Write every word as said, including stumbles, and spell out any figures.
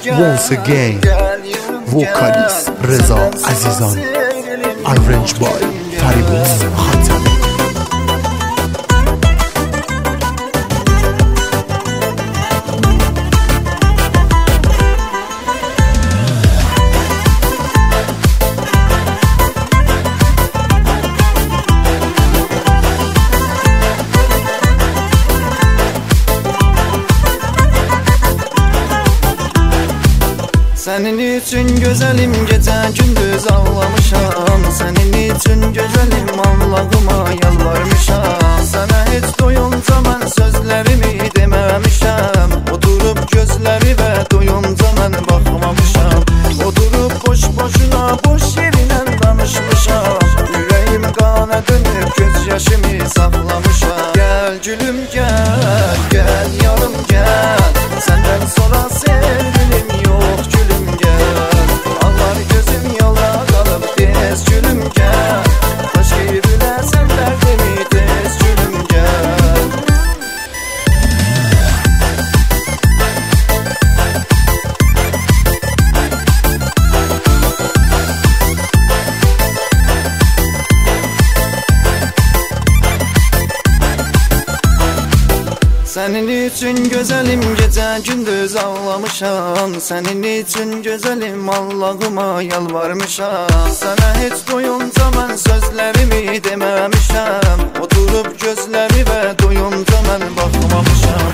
Once again, vocalist Reza Azizan, arranged by Faribun Khatami. Senin için güzelim gece gündüz ağlamışam. Senin için güzelim Allah'ıma yalvarmışam. Sana hiç doyunca ben sözlerimi dememişem. Oturup gözleri ve doyunca ben bakmamışam. Oturup boş boşuna boş yerine danışmışam. Yüreğim kana dönüp gözyaşımı saklamışam. Gel gülüm gel, gel yarım gel. Senden sonra sevgilim yok gülüm. Senin için güzelim gece gündüz ağlamışam. Senin için güzelim Allah'ıma yalvarmışam. Sana hiç doyunca ben sözlerimi dememişem. Oturup gözleri ve doyunca ben bakmamışam.